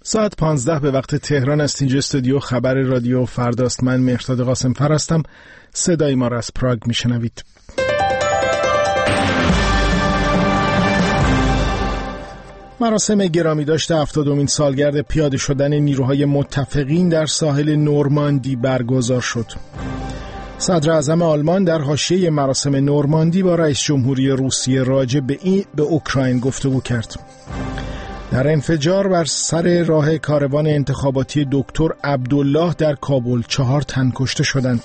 ساعت 15 به وقت تهران است. اینجا استودیو خبر رادیو فرداست. من مهرداد قاسم‌فر هستم. صدای ما را از پراگ میشنوید. مراسم گرامی داشته 70مین سالگرد پیاده شدن نیروهای متفقین در ساحل نورماندی برگزار شد. صدر اعظم آلمان در حاشیه مراسم نورماندی با رئیس جمهوری روسیه راجع به اوکراین گفتگو کرد. در انفجار بر سر راه کاروان انتخاباتی دکتر عبدالله در کابل 4 تن کشته شدند.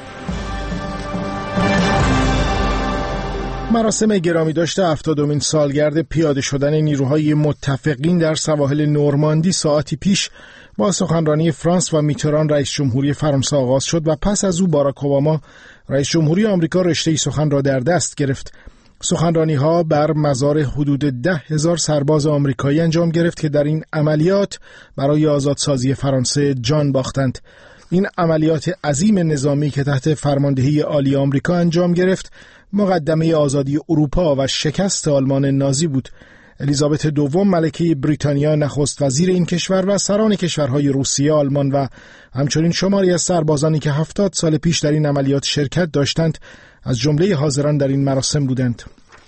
مراسم گرامی داشته 70مین سالگرد پیاده شدن نیروهای متفقین در سواحل نورماندی ساعتی پیش با سخنرانی فرانس و میتران رئیس جمهوری فرانسه آغاز شد و پس از او باراک اوباما رئیس جمهوری آمریکا رشته سخن را در دست گرفت. سخنرانی‌ها بر مزار حدود 10,000 سرباز آمریکایی انجام گرفت که در این عملیات برای آزادسازی فرانسه جان باختند. این عملیات عظیم نظامی که تحت فرماندهی عالی آمریکا انجام گرفت، مقدمه آزادی اروپا و شکست آلمان نازی بود. الیزابت دوم ملکه بریتانیا نخست وزیر این کشور و سران کشورهای روسیه، آلمان و همچنین شماری از سربازانی که 70 سال پیش در این عملیات شرکت داشتند از جمله حاضران در این مراسم بودند.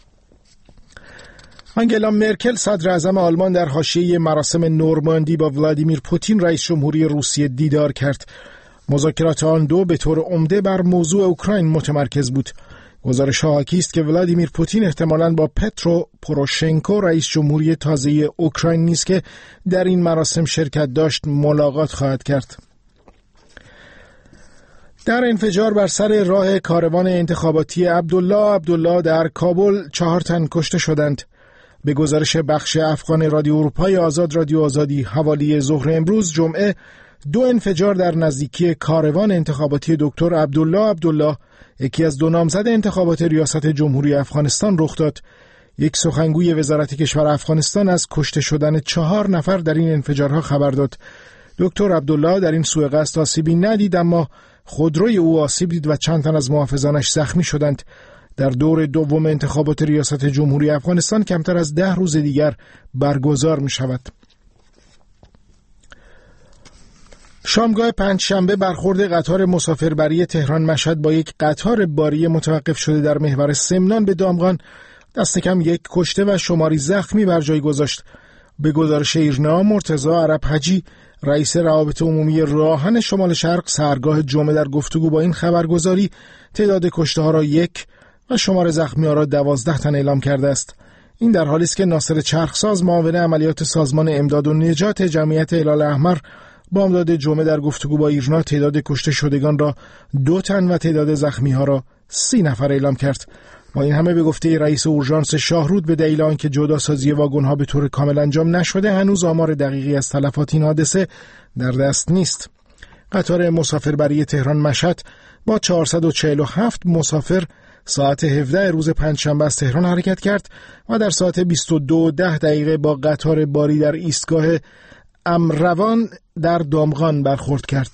آنگلا مرکل صدر اعظم آلمان در حاشیه مراسم نورماندی با ولادیمیر پوتین رئیس جمهوری روسیه دیدار کرد. مذاکرات آن دو به طور عمده بر موضوع اوکراین متمرکز بود. گزارش‌ها حاکی است که ولادیمیر پوتین احتمالاً با پترو پوروشنکو رئیس جمهوری تازه اوکراین نیز که در این مراسم شرکت داشت ملاقات خواهد کرد. در انفجار بر سر راه کاروان انتخاباتی عبدالله در کابل 4 تن کشته شدند. به گزارش بخش افغان رادیو اروپای آزاد رادیو آزادی حوالی ظهر امروز جمعه 2 انفجار در نزدیکی کاروان انتخاباتی دکتر عبدالله یکی از 2 نامزد انتخابات ریاست جمهوری افغانستان رخ داد. یک سخنگوی وزارت کشور افغانستان از کشته شدن 4 نفر در این انفجارها خبر داد. دکتر عبدالله در این سوء قصد آسیبی ندید، اما خودروی او آسیب دید و چند تن از محافظانش زخمی شدند. در دور دوم انتخابات ریاست جمهوری افغانستان کمتر از 10 روز دیگر برگزار می شود. شامگاه پنجشنبه برخورد قطار مسافربری تهران مشهد با یک قطار باری متوقف شده در محور سمنان به دامغان دست کم 1 کشته و شماری زخمی بر جای گذاشت. به گزارش ایرنا، مرتضی عرب حجی رئیس روابط عمومی راهن شمال شرق سحرگاه جمعه در گفتگو با این خبرگزاری تعداد کشته ها را 1 و شمار زخمی ها را 12 تن اعلام کرده است. این در حالی است که ناصر چرخساز معاون عملیات سازمان امداد و نجات جمعیت هلال احمر بامداد جمعه در گفتگو با ایرنا تعداد کشته شدگان را 2 تن و تعداد زخمی ها را 30 نفر اعلام کرد. با این همه به گفته رئیس اورژانس شاهرود به دلیل آنکه جداسازی واگن ها به طور کامل انجام نشده هنوز آمار دقیقی از تلفات این حادثه در دست نیست. قطار مسافربری تهران مشهد با 447 مسافر ساعت 17 روز پنجشنبه از تهران حرکت کرد و در ساعت 22:10 با قطار باری در ایستگاه امروان در دامغان برخورد کرد.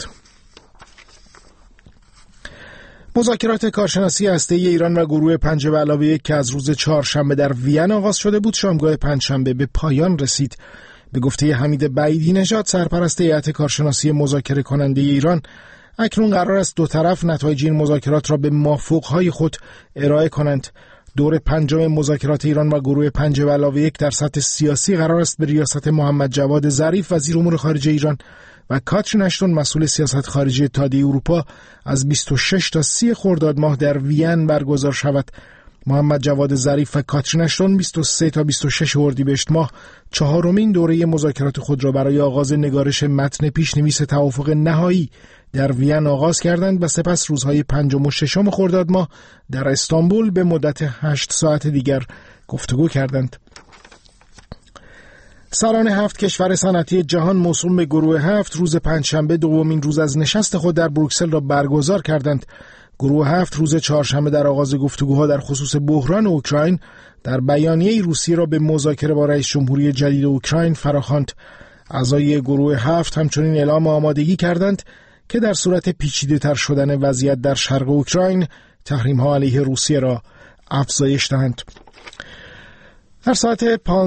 مذاکرات کارشناسی هسته‌ای ایران و گروه 5+1 که از روز چهارشنبه در وین آغاز شده بود شامگاه پنجشنبه به پایان رسید. به گفته حمید بعیدی نژاد سرپرست هیئت کارشناسی مذاکره کننده ایران، اکنون قرار است 2 طرف نتایج این مذاکرات را به مافوقهای خود ارائه کنند. دور 5 مذاکرات ایران و گروه 5+1 در سطح سیاسی قرار است به ریاست محمد جواد ظریف وزیر امور خارجه ایران و کاترین اشتون مسئول سیاست خارجی اتحادیه اروپا از 26 تا 30 خرداد ماه در وین برگزار شود. محمد جواد ظریف و کاترین اشتون 23 تا 26 اردیبهشت ماه 4مین دوره مذاکرات خود را برای آغاز نگارش متن پیش‌نویس توافق نهایی در وین آغاز کردند و سپس روزهای 5 و 6 خرداد ماه در استانبول به مدت 8 ساعت دیگر گفتگو کردند. سران 7 کشور صنعتی جهان موسوم به گروه 7 روز پنجشنبه 2مین روز از نشست خود در بروکسل را برگزار کردند. گروه 7 روز چهارشنبه در آغاز گفتگوها در خصوص بحران اوکراین در بیانیه روسیه را به مذاکره با رئیس جمهوری جدید اوکراین فراخواند. اعضای گروه 7 همچنین اعلام آمادگی کردند که در صورت پیچیده‌تر شدن وضعیت در شرق اوکراین تحریم‌ها علیه روسیه را افزایش دهند. هر ساعت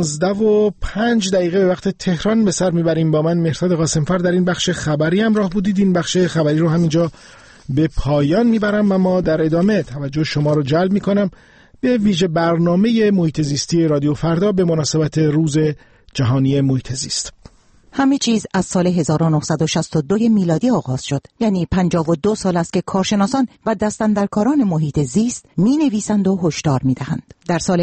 15:05 به وقت تهران به سر میبریم. با من مهرداد قاسمفر در این بخش خبری همراه بودید. این بخش خبری رو همینجا به پایان میبرم و ما در ادامه توجه شما رو جلب میکنم به ویژه برنامه محیط زیستی رادیو فردا به مناسبت روز جهانی محیط زیست. همه چیز از سال 1962 میلادی آغاز شد. یعنی 52 سال است که کارشناسان و دستاندرکاران محیط زیست می نویسند و هشدار می دهند. در سال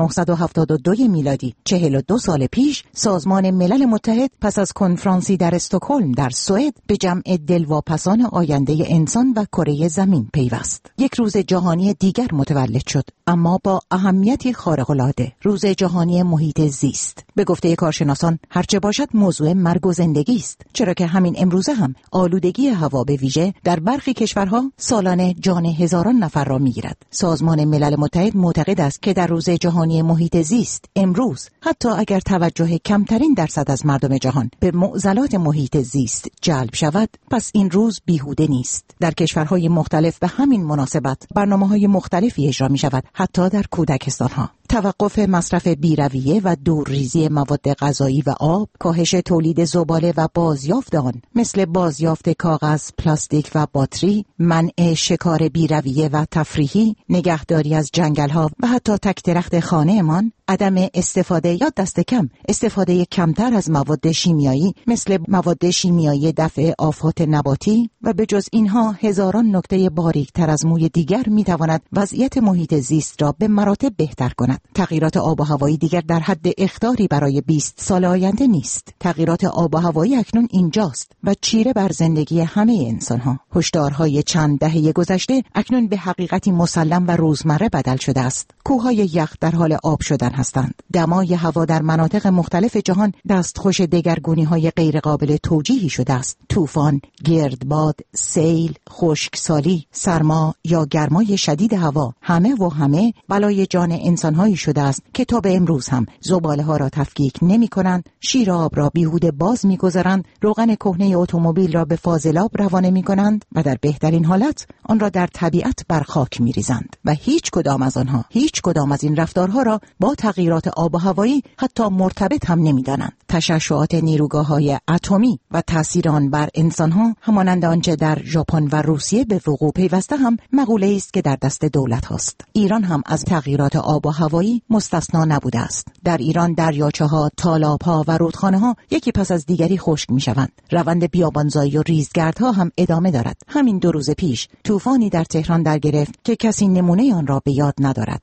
1972 میلادی 42 سال پیش سازمان ملل متحد پس از کنفرانسی در استکهلم در سوئد به جمع دلواپسان آینده انسان و کره زمین پیوست. یک روز جهانی دیگر متولد شد، اما با اهمیتی خارق‌العاده، روز جهانی محیط زیست. به گفته کارشناسان هرچه باشد موضوع مرگ و زندگی است، چرا که همین امروزه هم آلودگی هوا به ویژه در برخی کشورها سالانه جان هزاران نفر را میگیرد. سازمان ملل متحد معتقد است که در روز جهانی محیط زیست امروز حتی اگر توجه کمترین درصد از مردم جهان به معضلات محیط زیست جلب شود، پس این روز بیهوده نیست. در کشورهای مختلف به همین مناسبت برنامه‌های مختلفی اجرا می‌شود، حتی در کودکستان‌ها. توقف مصرف بی‌رویه و دورریزی مواد غذایی و آب، کاهش تولید زباله و بازیافت آن مثل بازیافت کاغذ، پلاستیک و باتری، منع شکار بی‌رویه و تفریحی، نگهداری از جنگل‌ها و حتی تک درخت خانه‌مان، عدم استفاده یا دست کم استفاده کمتر از مواد شیمیایی مثل مواد شیمیایی دفع آفات نباتی و به جز اینها هزاران نکته باریک‌تر از موی دیگر می‌تواند وضعیت محیط زیست را به مراتب بهتر کند. تغییرات آب و هوایی دیگر در حد اخطاری برای 20 سال آینده نیست. تغییرات آب و هوایی اکنون اینجاست و چیره بر زندگی همه انسان‌ها. هشدارهای چند دهه گذشته اکنون به حقیقتی مسلم و روزمره بدل شده است. کوههای یخ در حال آب شدن هستند. دمای هوا در مناطق مختلف جهان دستخوش دگرگونی‌های غیرقابل توجیهی شده است. طوفان، گردباد، سیل، خشکسالی، سرما یا گرمای شدید هوا همه بلای جان انسان‌هایی شده است که تا به امروز هم زباله‌ها را تفکیک نمی‌کنند، شیر آب را بیهوده باز می‌گذارند، روغن کهنه اتومبیل را به فاضلاب روانه می‌کنند و در بهترین حالت آن را در طبیعت بر خاک می‌ریزند و هیچ کدام از این رفتارها را با تغییرات آب و هوایی حتی مرتبط هم نمی‌دانند. تشعشعات نیروگاه‌های اتمی و تأثیر آن بر انسان‌ها همانند آنچه در ژاپن و روسیه به وقوع پیوسته هم مقوله‌ای است که در دست دولت‌هاست. ایران هم از تغییرات آب و هوایی مستثنا نبوده است. در ایران دریاچه‌ها، تالاب‌ها و رودخانه‌ها یکی پس از دیگری خشک می‌شوند. روند بیابانزایی و ریزگردها هم ادامه دارد. همین 2 روز پیش طوفانی در تهران در گرفت که کسی نمونه آن را به یاد ندارد.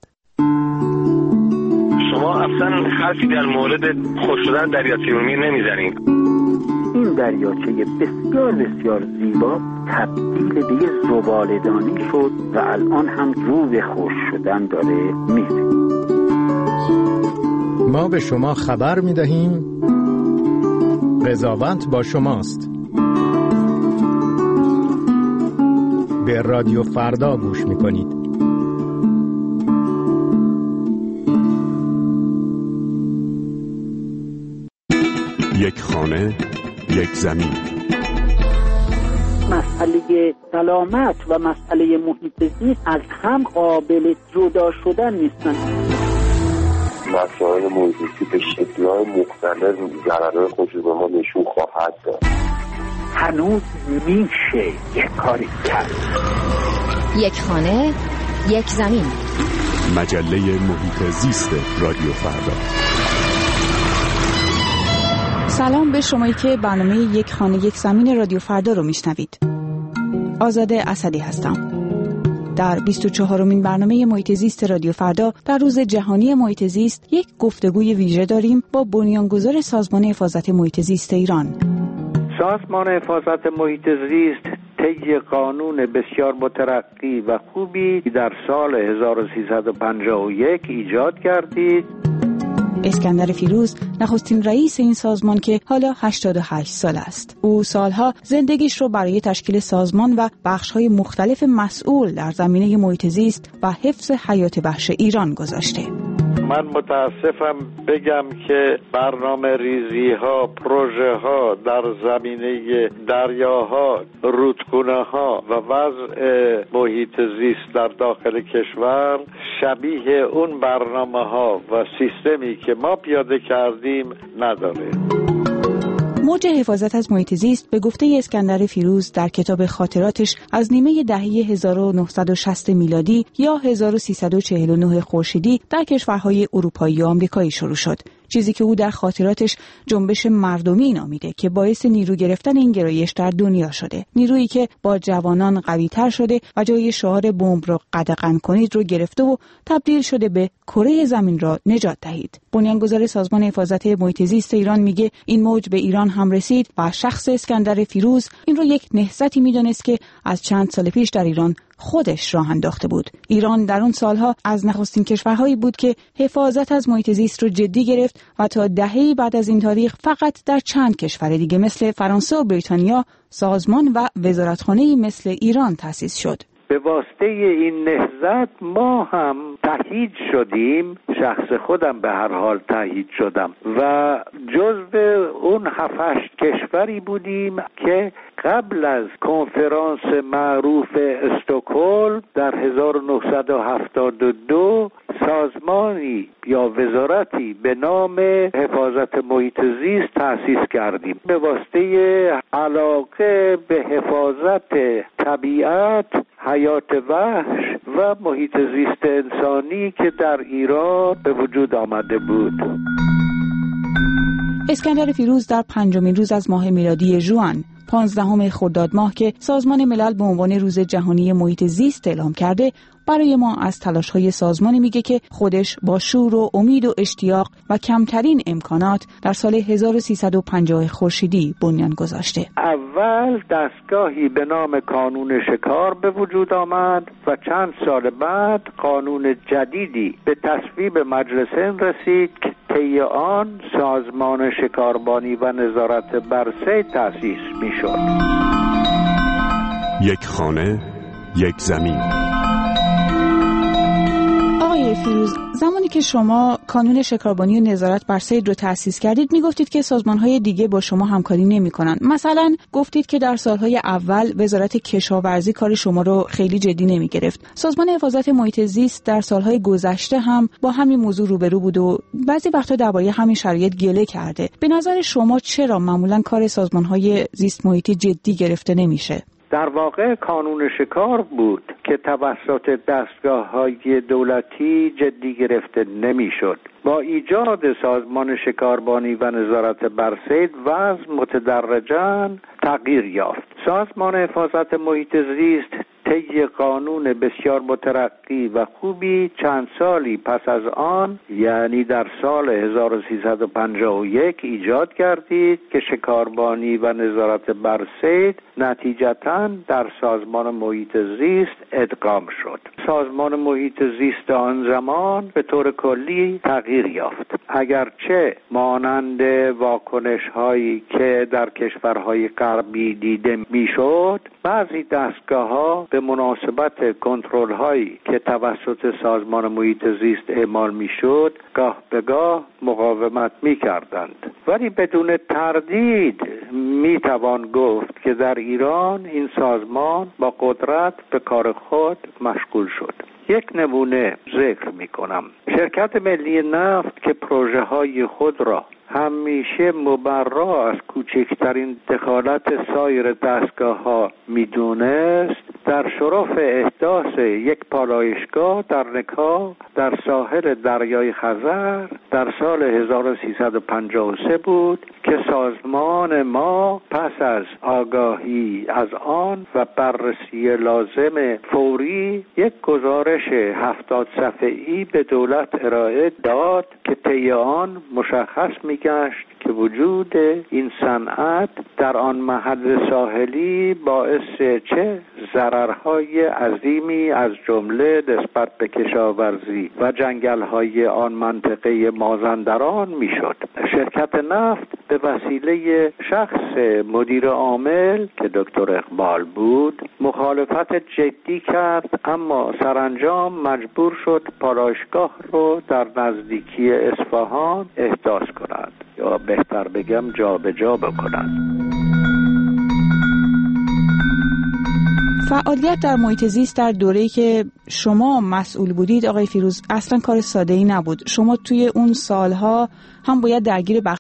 شما اصلا حرفی در مورد خشک شدن دریاچه ارومیه نمیزنید. این دریاچه بسیار بسیار زیبا تبدیل به یه زباله‌دانی شد و الان هم رو به خشک شدن داره میره. ما به شما خبر میدهیم، قضاوت با شماست. به رادیو فردا گوش میکنید. یک خانه، یک زمین. مسئله سلامت و مسئله محیط زیست از هم قابل جدا شدن نیستن. مسائل محیط زیستی به شکل‌های مختلف ضررهای خودش به ما نشون خواهد داد. هنوز میشه یک کاری کرد. یک خانه، یک زمین. مجله محیط زیست رادیو فردا. سلام به شمایی که برنامه یک خانه یک زمین رادیو فردا رو میشنوید. آزاده اسدی هستم. در 24مین برنامه محیط زیست رادیو فردا در روز جهانی محیط زیست یک گفتگوی ویژه داریم با بنیانگذار سازمان حفاظت محیط زیست ایران. سازمان حفاظت محیط زیست طی قانون بسیار مترقی و خوبی در سال 1351 ایجاد کردید. اسکندر فیروز نخستین رئیس این سازمان که حالا 88 سال است. او سالها زندگیش رو برای تشکیل سازمان و بخش‌های مختلف مسئول در زمینه محیط زیست و حفظ حیات وحش ایران گذاشته. من متاسفم بگم که برنامه ریزی ها، پروژه ها در زمینه دریاها، رودخانه ها و وضع محیط زیست در داخل کشور شبیه اون برنامه ها و سیستمی که ما پیاده کردیم نداره. موج حفاظت از محیط زیست به گفته اسکندر فیروز در کتاب خاطراتش از نیمه دهه 1960 میلادی یا 1349 خورشیدی در کشورهای اروپایی و آمریکایی شروع شد. چیزی که او در خاطراتش جنبش مردمی نامیده که باعث نیرو گرفتن این گرایش در دنیا شده. نیرویی که با جوانان قوی‌تر شده و جای شعار بمب را قدغن کنید رو گرفته و تبدیل شده به کره زمین را نجات دهید. بنیانگذار سازمان حفاظت محیط زیست ایران میگه این موج به ایران هم رسید و شخص اسکندر فیروز این رو یک نهضتی میدونست که از چند سال پیش در ایران خودش راه انداخته بود. ایران در اون سالها از نخستین کشورهایی بود که حفاظت از محیط زیست رو جدی گرفت و تا دهه‌ای بعد از این تاریخ فقط در چند کشور دیگه مثل فرانسه و بریتانیا سازمان و وزارتخانه‌ای مثل ایران تأسیس شد. به واسطه این نهضت ما هم تهیید شدیم، شخص خودم به هر حال تهیید شدم و جزو اون 7-8 کشوری بودیم که قبل از کنفرانس معروف استکهلم در 1972 سازمانی یا وزارتی به نام حفاظت محیط زیست تأسیس کردیم. به واسطه علاقه به حفاظت طبیعت، حیات وحش و محیط زیست انسانی که در ایران به وجود آمده بود. اسکندر فیروز در 5مین روز از ماه میلادی ژوئن 15 خرداد ماه که سازمان ملل به عنوان روز جهانی محیط زیست اعلام کرده برای ما از تلاش‌های سازمانی میگه که خودش با شور و امید و اشتیاق و کمترین امکانات در سال 1350 خورشیدی بنیان گذاشته. اول دستگاهی به نام کانون شکار به وجود آمد و چند سال بعد قانون جدیدی به تصویب مجلس هند رسید که طی آن سازمان شکاربانی و نظارت بر صید تأسیس میشد. یک خانه، یک زمین. آقای فیروز، زمانی که شما کانون شکاربانی و نظارت بر صید رو تأسیس کردید میگفتید که سازمان‌های دیگه با شما همکاری نمی‌کنن. مثلا گفتید که در سال‌های اول وزارت کشاورزی کار شما رو خیلی جدی نمی‌گرفت. سازمان حفاظت محیط زیست در سال‌های گذشته هم با همین موضوع روبرو بود و بعضی وقتا درباره همین شرایط گله کرده. به نظر شما چرا معمولاً کار سازمان‌های زیست محیطی جدی گرفته نمیشه؟ در واقع کانون شکار بود که توسط دستگاه‌های دولتی جدی گرفته نمی‌شد. با ایجاد سازمان شکاربانی و نظارت بر صید وضع متدرجاً تغییر یافت. سازمان حفاظت محیط زیست طی قانون بسیار مترقی و خوبی چند سالی پس از آن، یعنی در سال 1351 ایجاد کردید که شکاربانی و نظارت بر صید نتیجتاً در سازمان محیط زیست ادغام شد. سازمان محیط زیست آن زمان به طور کلی تغییر یافت. اگرچه مانند واکنش هایی که در کشورهای غربی دیده میشد، بعضی دستگاه ها به مناسبت کنترل هایی که توسط سازمان محیط زیست اعمال میشد گاه به گاه مقاومت میکردند، ولی بدون تردید میتوان گفت که در ایران این سازمان با قدرت به کار خود مشغول شد. یک نمونه ذکر میکنم. شرکت ملی نفت که پروژه های خود را همیشه مبرا از کوچکترین دخالت سایر دستگاه‌ها میدونست، در شرف احداث یک پالایشگاه در نکا در ساحل دریای خزر در سال 1353 بود که سازمان ما پس از آگاهی از آن و بررسی لازم فوری یک گزارش 70 صفحه‌ای به دولت ارائه داد که طی آن مشخص میگشت که وجود این صنعت در آن محل ساحلی باعث چه ضرر ضررهای عظیمی از جمله نسبت به کشاورزی و جنگل‌های آن منطقه مازندران میشد. شرکت نفت به وسیله شخص مدیر عامل که دکتر اقبال بود مخالفت جدی کرد، اما سرانجام مجبور شد پالایشگاه رو در نزدیکی اصفهان احداث کند، یا بهتر بگم جابجا بکند. فعالیت در محیط زیست در دوره‌ای که شما مسئول بودید آقای فیروز اصلا کار ساده‌ای نبود. شما توی اون سالها هم باید درگیر